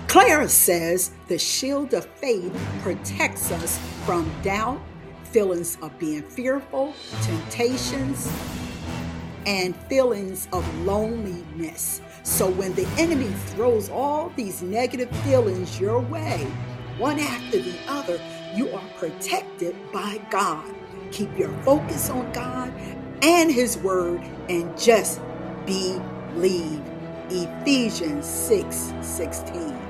Clara says the shield of faith protects us from doubt, feelings of being fearful, temptations, and feelings of loneliness. So when the enemy throws all these negative feelings your way, one after the other, you are protected by God. Keep your focus on God and His Word and just believe. Ephesians 6:16.